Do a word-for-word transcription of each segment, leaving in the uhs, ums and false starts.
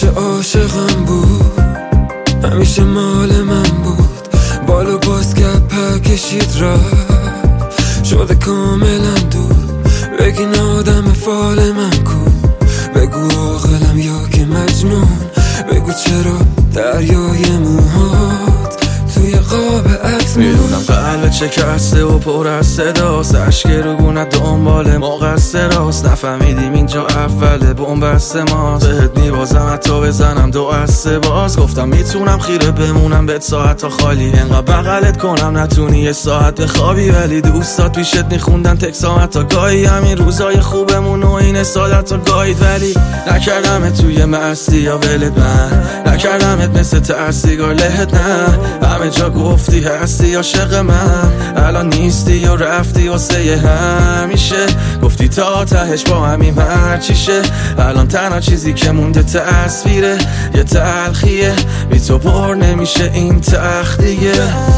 همیشه عاشقم بود، همیشه مال من بود. بالو باز کرد پر کشید رفت، شده کاملا دور. بگین آدم فال من کو، بگو عاقلم یا که مجنون. بگو چرا دریای موهات توی قاب عکس میدونم قلب شکسته و پر از صداست، اشک رو گونت دنبال مقصراست. نفهمیدیم اینجا اوله بنبست ماست، بهت میبازم حتی بزنم دو از سه باز. گفتم میتونم خیره بمونم بهت ساعت تا خالی، انقدر بغلت کنم نتونی یه ساعت بخوابی. ولی دوستات پیشت میخوندن تکسام حتی گاهی، همین روزای خوبمون و این سادت تا گاهید. ولی نکردمت توی مستی یا ولت، من نکردمت مثل تأسیگار لهت. نه همه جا گفتی هستی عاشق من، الان نیستی یا رفتی واسه همیشه. گفتی تا تهش با همین هر چیشه، الان تنها چیزی که مونده تصویره یه تلخیه. بی تو پر نمیشه این تخت دیگه.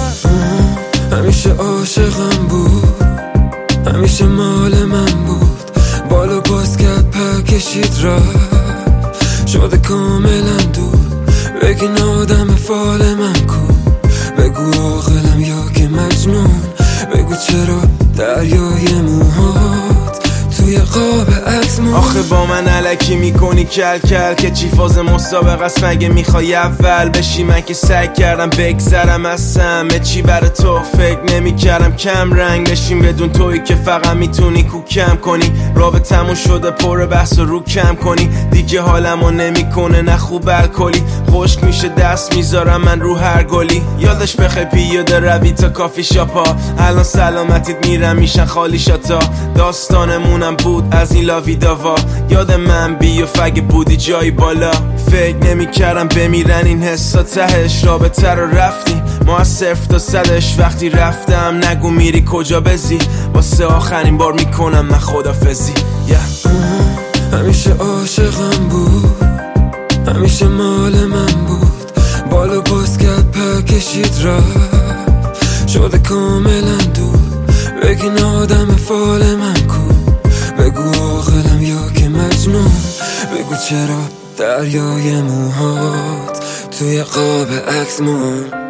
همیشه عاشقم بود، همیشه مال من بود. بالو باز کرد پر کشید رفت، شده کاملا دور. بگین آدم فال من کو، بگو عاقلم یا که مجنون. بگو چرا دریای موهات توی قاب عکس مون. آخه با من علکی میکنی کل کل که چی فاز مسابقه است مگه میخوای اول بشی؟ من که سعی کردم بگذرم از همه چی برای تو، فکر نمیکردم کم رنگ بشیم بدون تویی که فقط میتونی کو کم کنی. رابطمون شده پر بحث و رو کم کنی، دیگه حالمو نمیکنه نه خوب الکلی. خشک میشه دست میذارم من رو هر گلی. یادش بخیر پیاده روی تا کافی شاپا، الان سلامتیت میرم میشن خالی شاتا. داستانمونم بود از این لاوی داوا، یاد من بی و فگ بودی جایی بالا. فکر نمی کردم بمیرن این حسا تهش، رابطه رو رفتیم ما از صفر تا صدش. وقتی رفتم نگو میری کجا بزی، واسه آخرین بار میکنم من خدافزی. yeah. همیشه عاشقم بود، همیشه مال من بود. بالو باز کرد پر کشید رفت، شده کاملا دور. بگین آدم فال من کو، بگو عاقلم یا که مجنون. بگو چرا دریای موهات توی قاب عکس مون.